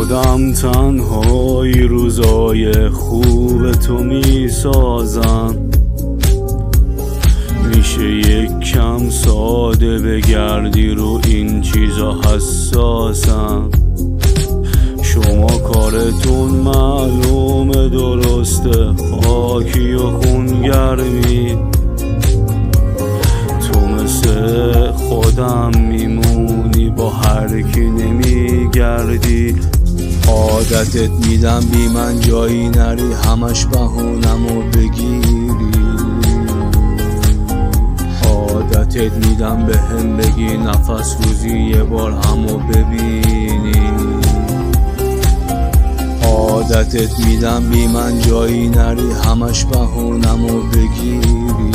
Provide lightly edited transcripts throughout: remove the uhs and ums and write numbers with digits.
خودم تنهایی روزای خوب تو میسازم. میشه یک کم ساده بگردی رو این چیزا حساسم. شما کارتون معلومه درسته، خاکی و خونگرمی. تو مثل خودم میمونی، با هر کی نمیگردی. عادتت میدم بی من جایی نری، همش بهونمو بگیری. عادتت میدم به هم بگی نفس روزی یه بار همو ببینی. عادتت میدم بی من جایی نری، همش بهونمو بگیری.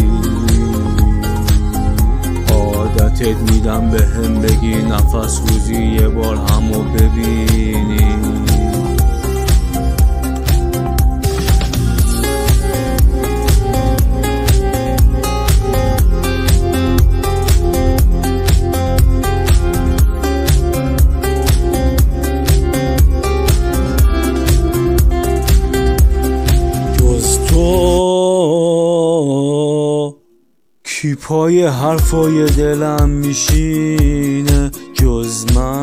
عادتت میدم به هم بگی نفس روزی یه بار همو ببینی. کی پای حرفای دلم میشینه جز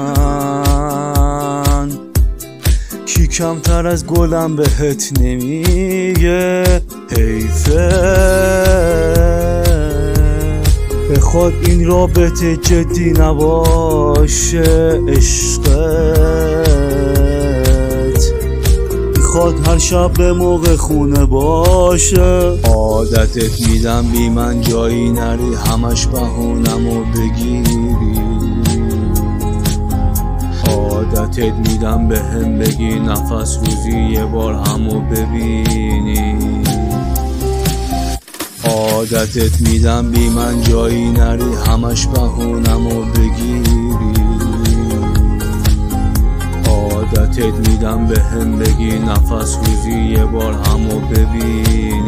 من؟ کی کمتر از گلم بهت نمیگه حیفه؟ بخواد این رابطه جدی نباشه عشقت، میخواد هر شب به موقع خونه باشه. عادتت میدم بی من جایی نری، همش بهونمو بگیری. عادتت میدم به هم بگی نفس روزی یه بار همو ببینی. عادتت میدم بی من جایی نری، همش بهونمو بگیری. عادتت میدم به هم بگی نفس روزی یه بار همو ببین.